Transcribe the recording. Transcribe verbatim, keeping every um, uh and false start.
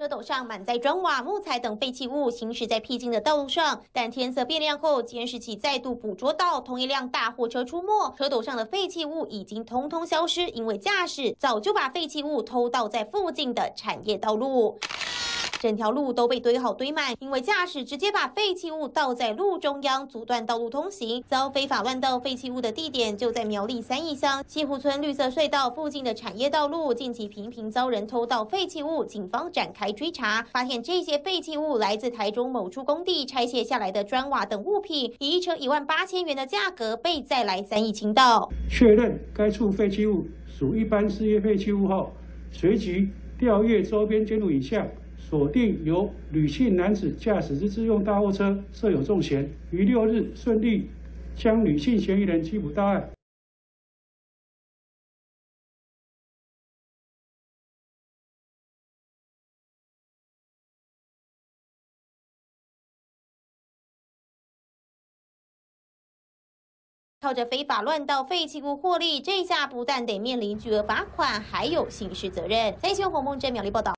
车斗上满载砖瓦、木材等废弃物，行驶在僻静的道路上。但天色变亮后，监视器再度捕捉到同一辆大货车出没，车斗上的废弃物已经通通消失，因为驾驶早就把废弃物偷倒在附近的产业道路。 整条路都被堆好堆满，因为驾驶直接把废弃物倒在路中央，阻断道路通行。遭非法乱倒废弃物的地点就在苗栗三义乡西湖村绿色隧道附近的产业道路，近期频频遭人偷倒废弃物，警方展开追查，发现这些废弃物来自台中某处工地拆卸下来的砖瓦等物品，以一车一万八千元的价格被载来三义倾倒。 确认该处废弃物属一般事业废弃物后，随即调阅周边监录影像。 锁定由吕姓男子驾驶之自用大货车设有重嫌，于六日顺利将吕姓嫌疑人缉捕到案。 靠着非法乱倒废弃物获利，这下不但得面临巨额罚款，还有刑事责任。三星红梦真苗栗报道。